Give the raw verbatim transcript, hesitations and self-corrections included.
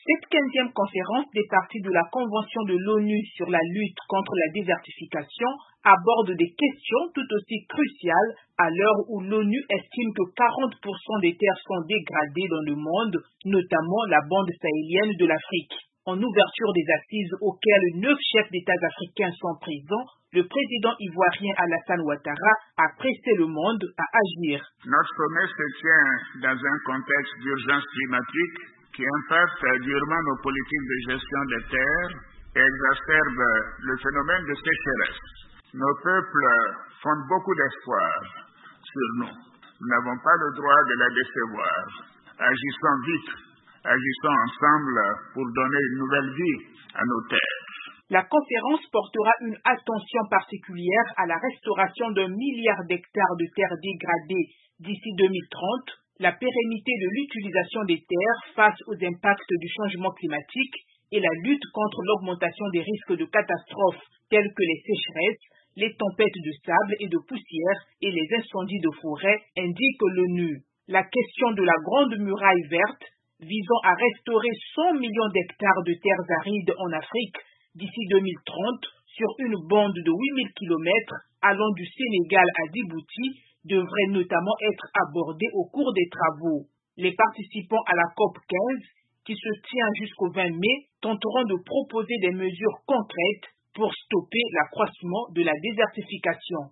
Cette quinzième conférence des parties de la Convention de l'ONU sur la lutte contre la désertification aborde des questions tout aussi cruciales à l'heure où l'ONU estime que quarante pour cent des terres sont dégradées dans le monde, notamment la bande sahélienne de l'Afrique. En ouverture des assises auxquelles neuf chefs d'État africains sont présents, le président ivoirien Alassane Ouattara a pressé le monde à agir. Notre sommet se tient dans un contexte d'urgence climatique qui impacte durement nos politiques de gestion des terres et exacerbe le phénomène de sécheresse. Nos peuples fondent beaucoup d'espoir sur nous. Nous n'avons pas le droit de la décevoir. Agissons vite, agissons ensemble pour donner une nouvelle vie à nos terres. La conférence portera une attention particulière à la restauration d'un milliard d'hectares de terres dégradées d'ici deux mille trente, la pérennité de l'utilisation des terres face aux impacts du changement climatique et la lutte contre l'augmentation des risques de catastrophes telles que les sécheresses, les tempêtes de sable et de poussière et les incendies de forêt, indique l'ONU. La question de la Grande Muraille verte, visant à restaurer cent millions d'hectares de terres arides en Afrique d'ici deux mille trente sur une bande de huit mille kilomètres allant du Sénégal à Djibouti, devrait notamment être abordée au cours des travaux. Les participants à la COP quinze, qui se tient jusqu'au vingt mai, tenteront de proposer des mesures concrètes pour stopper l'accroissement de la désertification.